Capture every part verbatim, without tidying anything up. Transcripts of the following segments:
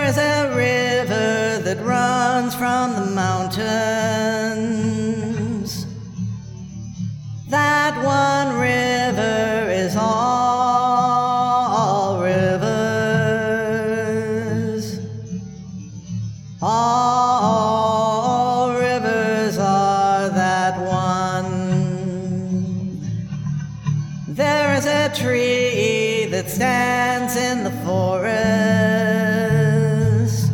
is a river that runs from the mountains. That one river is all rivers. All rivers are that one. There is a tree that stands in the forest.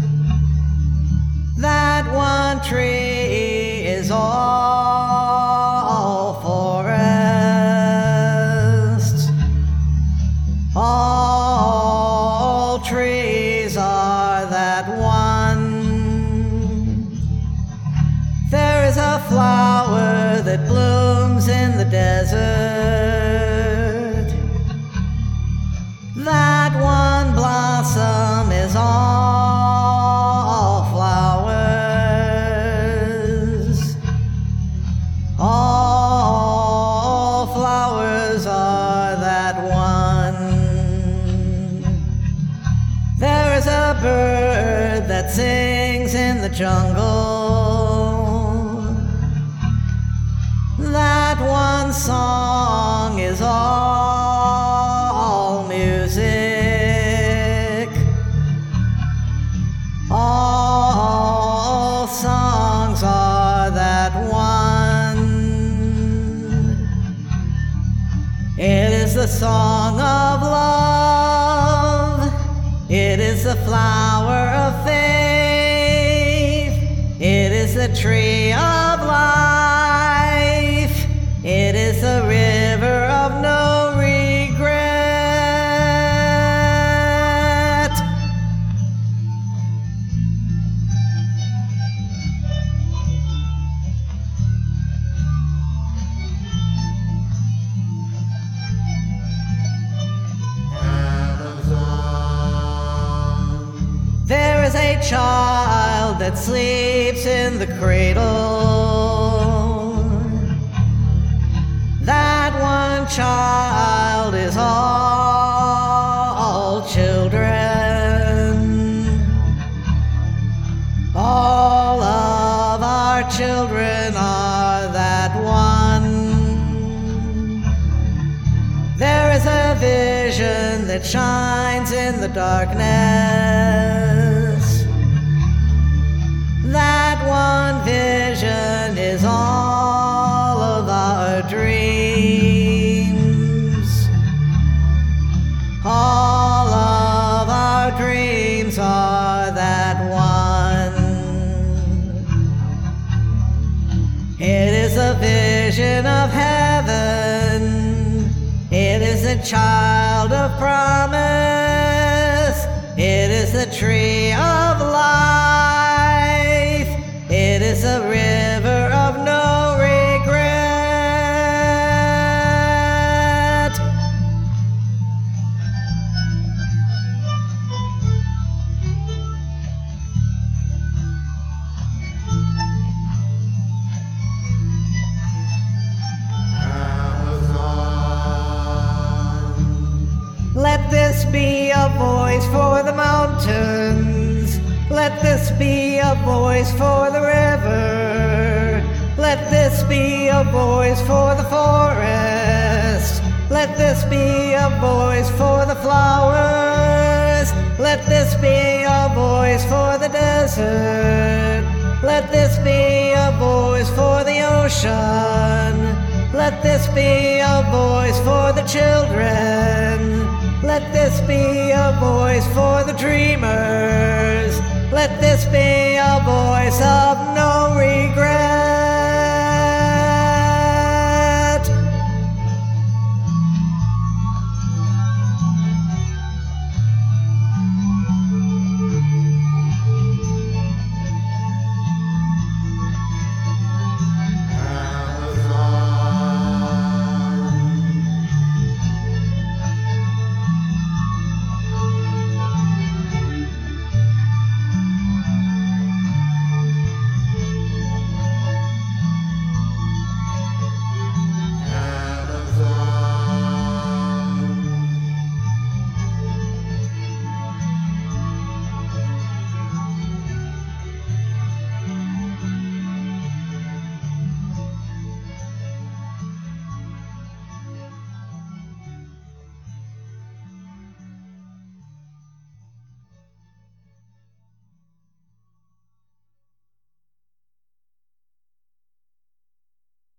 That one tree is all forest. All trees are that one. There is a flower that blooms in the desert. That one blossom is all flowers. All flowers are that one. There is a bird that sings in the jungle. That one song is all music. All songs are that one. It is the song of love. It is the flower of faith. It is the tree of life. It is the river of no regret. There is a child that sleeps in the cradle. That one child is all children. All of our children are that one. There is a vision that shines in the darkness. That one vision is all of our dreams. All of our dreams are that one. It is a vision of heaven. It is a child of promise. It is the tree of life. It is a river of no regret. Let this be a voice for the mountains. Let this be a voice for the river. Let this be a voice for the forest. Let this be a voice for the flowers. Let this be a voice for the desert. Let this be a voice for the ocean. Let this be a voice for the children. Let this be a voice for the dreamers. Let this be a voice of no